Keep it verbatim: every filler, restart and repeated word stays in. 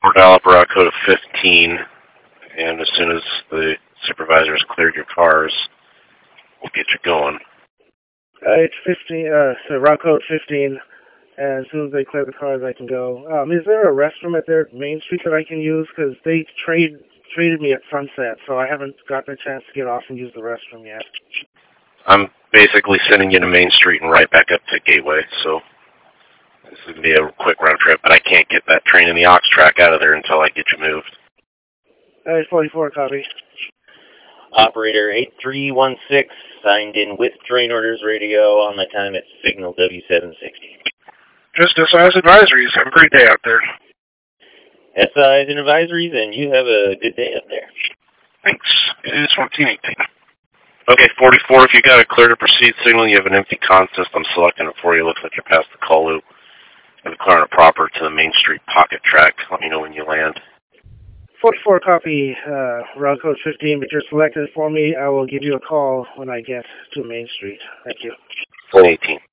We'll dial up route code of fifteen, and as soon as the supervisor has cleared your cars, we'll get you going. Uh, it's fifteen, uh, so route code fifteen, and as soon as they clear the cars, I can go. Um, is there a restroom at their Main Street that I can use? Because they trade, traded me at Sunset, so I haven't gotten a chance to get off and use the restroom yet. I'm basically sending you to Main Street and right back up to Gateway, so this is going to be a quick round trip, but I can't get that train in the Ox track out of there until I get you moved. Uh, forty-four, copy. Operator eight three one six signed in with train orders radio on my time at signal W seven sixty. Just S I's advisories. Have a great day out there. S I's and advisories, and you have a good day up there. Thanks. It is fourteen eighteen. Okay, forty-four, if you got a clear to proceed signal, you have an empty consist, I'm selecting it for you. Looks like you're past the call loop. I'm declaring it proper to the Main Street pocket track. Let me know when you land. forty-four, copy, uh, route code fifteen, but you're selected for me. I will give you a call when I get to Main Street. Thank you. one eighteen.